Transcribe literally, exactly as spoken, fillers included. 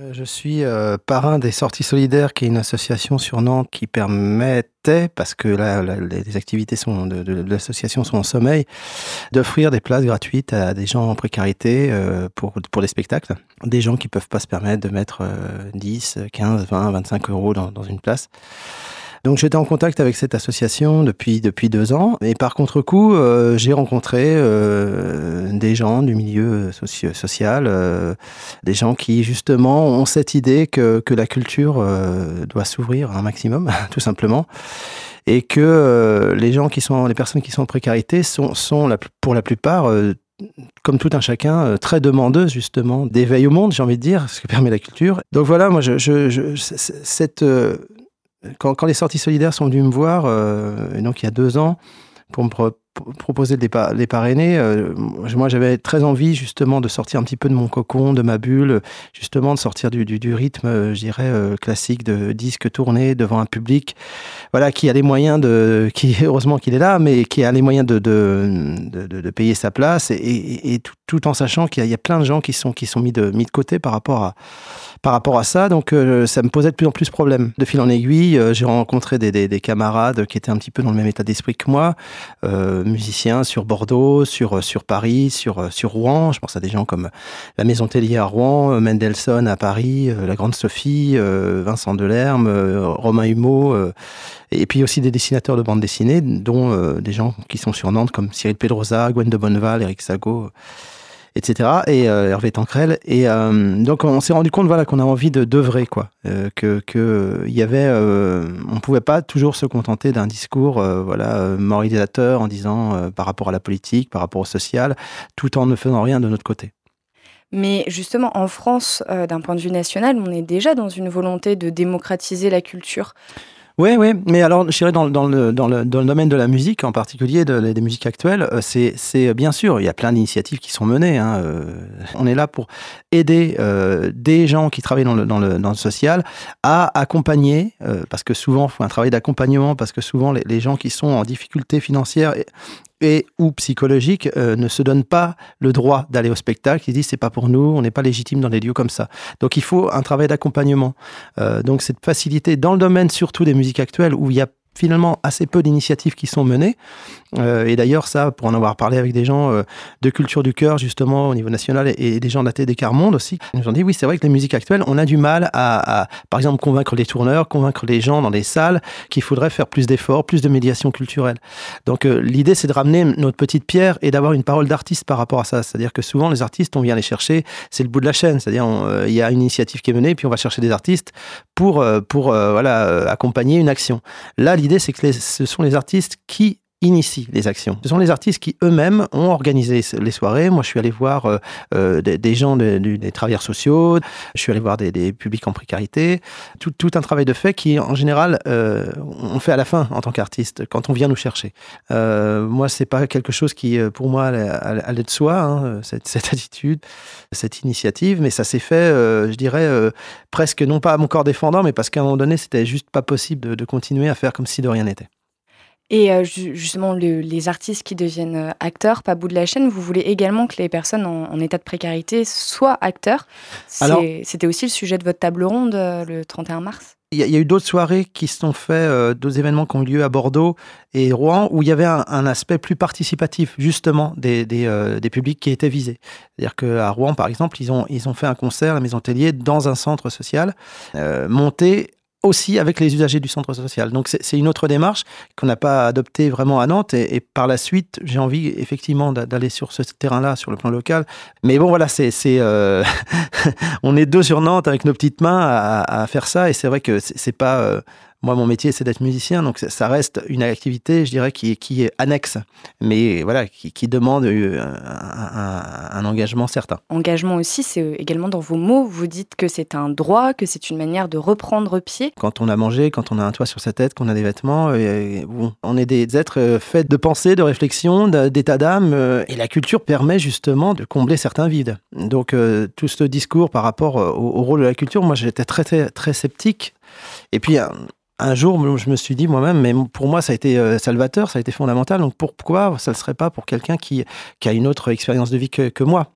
Je suis euh, parrain des Sorties Solidaires, qui est une association sur Nantes qui permettait, parce que là, là les activités sont de, de, de l'association sont en sommeil, d'offrir des places gratuites à des gens en précarité euh, pour, pour des spectacles. Des gens qui ne peuvent pas se permettre de mettre euh, dix, quinze, vingt, vingt-cinq euros dans, dans une place. Donc j'étais en contact avec cette association depuis, depuis deux ans. Et par contre-coup, euh, j'ai rencontré euh, des gens du milieu socio- social, euh, des gens qui justement ont cette idée que, que la culture euh, doit s'ouvrir un maximum, tout simplement. Et que euh, les gens qui sont, les personnes qui sont en précarité sont, sont la, pour la plupart... Euh, comme tout un chacun, très demandeuse justement d'éveil au monde, j'ai envie de dire, ce que permet la culture. Donc voilà, moi, je, je, je, cette, euh, quand, quand les Sorties Solidaires sont venues me voir, euh, et donc il y a deux ans, pour me pro- proposer de les, pa- les parrainer, euh, moi j'avais très envie justement de sortir un petit peu de mon cocon, de ma bulle, justement de sortir du, du, du rythme, euh, je dirais, euh, classique de disque tourné devant un public, voilà, qui a les moyens de, qui heureusement qu'il est là, mais qui a les moyens de, de, de, de, de payer sa place, et, et, et tout, tout en sachant qu'il y a, il y a plein de gens qui sont, qui sont mis, de, mis de côté par rapport à, par rapport à ça. Donc euh, ça me posait de plus en plus de problèmes. De fil en aiguille, euh, j'ai rencontré des, des, des camarades qui étaient un petit peu dans le même état d'esprit que moi, euh, musiciens sur Bordeaux, sur, sur Paris, sur, sur Rouen. Je pense à des gens comme la Maison Tellier à Rouen, Mendelssohn à Paris, euh, la Grande Sophie, euh, Vincent Delerme, euh, Romain Humeau, euh, et puis aussi des dessinateurs de bande dessinée, dont euh, des gens qui sont sur Nantes comme Cyril Pedrosa, Gwen de Bonneval, Eric Sago, et cetera, et euh, Hervé Tancrel. Et euh, donc on s'est rendu compte, voilà, qu'on a envie de d'œuvrer, quoi, euh, que que il y avait, euh, on pouvait pas toujours se contenter d'un discours, euh, voilà, euh, moralisateur en disant euh, par rapport à la politique, par rapport au social, tout en ne faisant rien de notre côté. Mais justement, en France, euh, d'un point de vue national, on est déjà dans une volonté de démocratiser la culture. Oui, oui, mais alors, je dirais dans, dans, le, dans, le, dans le domaine de la musique, en particulier de, des musiques actuelles, c'est, c'est bien sûr, il y a plein d'initiatives qui sont menées. Hein, euh, on est là pour aider euh, des gens qui travaillent dans le, dans le, dans le social à accompagner, euh, parce que souvent, il faut un travail d'accompagnement, parce que souvent, les, les gens qui sont en difficulté financière et, et ou psychologique euh, ne se donnent pas le droit d'aller au spectacle. Ils disent c'est pas pour nous, on n'est pas légitime dans des lieux comme ça. Donc il faut un travail d'accompagnement. Euh, donc cette facilité dans le domaine surtout des musiques actuelles où il y a finalement assez peu d'initiatives qui sont menées. Euh, et d'ailleurs, ça, pour en avoir parlé avec des gens euh, de Culture du Cœur, justement, au niveau national, et, et des gens de la T D C Monde aussi, ils nous ont dit, oui, c'est vrai que les musiques actuelles, on a du mal à, à, par exemple, convaincre les tourneurs, convaincre les gens dans les salles qu'il faudrait faire plus d'efforts, plus de médiation culturelle. Donc, euh, l'idée, c'est de ramener notre petite pierre et d'avoir une parole d'artiste par rapport à ça. C'est-à-dire que souvent, les artistes, on vient les chercher, c'est le bout de la chaîne. C'est-à-dire, il y a une initiative qui est menée, puis on va chercher des artistes pour, euh, pour euh, voilà, euh, accompagner une action. Là, l'idée, c'est que les, ce sont les artistes qui initient les actions. Ce sont les artistes qui eux-mêmes ont organisé les soirées. Moi, je suis allé voir euh, euh, des, des gens, de, de, des travailleurs sociaux, je suis allé voir des, des publics en précarité. Tout, tout un travail de fait qui, en général, euh, on fait à la fin en tant qu'artiste, quand on vient nous chercher. Euh, moi, c'est pas quelque chose qui, pour moi, allait de soi, hein, cette, cette attitude, cette initiative, mais ça s'est fait, euh, je dirais, euh, presque non pas à mon corps défendant, mais parce qu'à un moment donné, c'était juste pas possible de, de continuer à faire comme si de rien n'était. Et euh, justement, le, les artistes qui deviennent acteurs, pas bout de la chaîne, vous voulez également que les personnes en, en état de précarité soient acteurs. C'est, Alors, c'était aussi le sujet de votre table ronde euh, le trente et un mars. Il y, y a eu d'autres soirées qui se sont faits, euh, d'autres événements qui ont eu lieu à Bordeaux et Rouen, où il y avait un, un aspect plus participatif, justement, des, des, euh, des publics qui étaient visés. C'est-à-dire qu'à Rouen, par exemple, ils ont, ils ont fait un concert à la Maison Tellier dans un centre social, euh, monté aussi avec les usagers du centre social. Donc c'est, c'est une autre démarche qu'on n'a pas adoptée vraiment à Nantes, et, et par la suite, j'ai envie effectivement d'aller sur ce terrain-là, sur le plan local. Mais bon, voilà, c'est, c'est euh... on est deux sur Nantes avec nos petites mains à, à faire ça, et c'est vrai que c'est, c'est pas... Euh... Moi, mon métier, c'est d'être musicien, donc ça reste une activité, je dirais, qui est, qui est annexe, mais voilà, qui, qui demande un, un, un engagement certain. Engagement aussi, c'est également dans vos mots. Vous dites que c'est un droit, que c'est une manière de reprendre pied. Quand on a mangé, quand on a un toit sur sa tête, qu'on a des vêtements, et, bon, on est des êtres faits de pensée, de réflexion, d'état d'âme, et la culture permet justement de combler certains vides. Donc, euh, tout ce discours par rapport au, au rôle de la culture, moi, j'étais très, très, très sceptique. Et puis, un jour, je me suis dit moi-même, mais pour moi, ça a été salvateur, ça a été fondamental. Donc pourquoi ça ne le serait pas pour quelqu'un qui, qui a une autre expérience de vie que, que moi ?